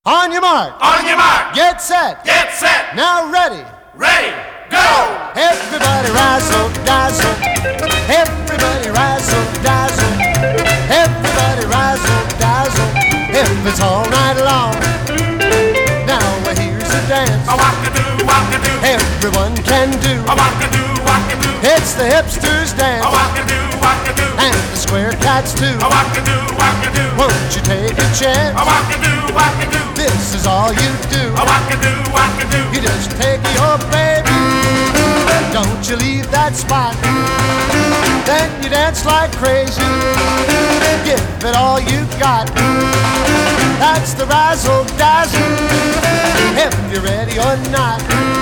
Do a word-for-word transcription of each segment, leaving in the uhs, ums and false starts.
On your mark. On your mark. Get set. Get set. Now ready. Ready. Go. Everybody razzle dazzle. Everybody razzle dazzle. Everybody razzle dazzle. If it's all night long. Now here's a dance. A walk-a-doo, walk-a-doo. Everyone can do. A walk-a-doo, walk-a-doo. It's the hipsters dance. A walk-a-doo, walk-a-doo. And the square cats too. A walk-a-doo, walk-a-doo. Won't you take a chance? A walk-a-doo, walk-a-doo. This is all you do. A walk-a-doo, walk-a-doo. You just take your baby. Don't you leave that spot. Then you dance like crazy. Give it all you got. That's the razzle dazzle. If you're ready or not.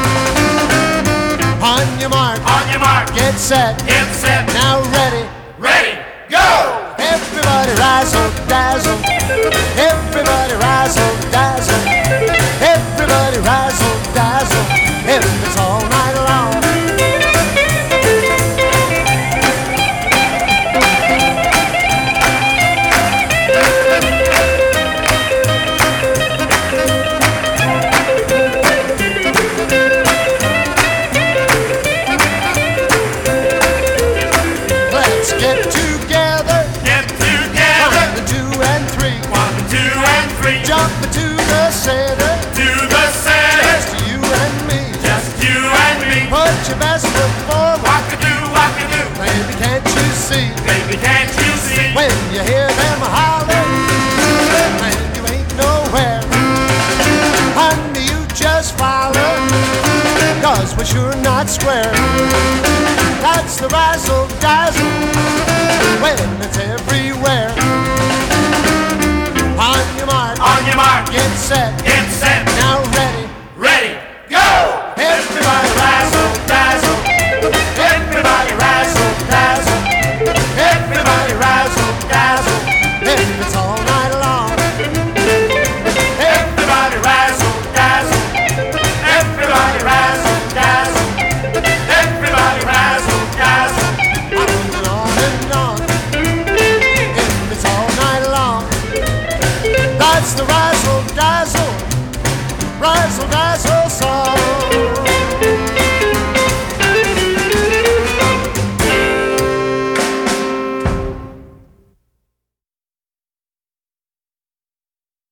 On your mark. On your mark. Get set. Get set. Now ready. Ready. Go. Everybody razzle dazzle. Everybody razzle dazzle. Everybody razzle dazzle. If it's all night long. Let's get together. Get together. One, two, and three. One, two, and three. Jump into the center. To the center. Just you and me. Just you and me. Put your best foot forward. Walk-a-doo, walk-a-doo. Baby, can't you see? Baby, can't you see? When you hear them holler, man, you ain't nowhere. Honey, you just follow, cause we're sure not square. That's the razzle dazzle, when it's everywhere. On your mark. On your mark. Get set. Get set. Now ready.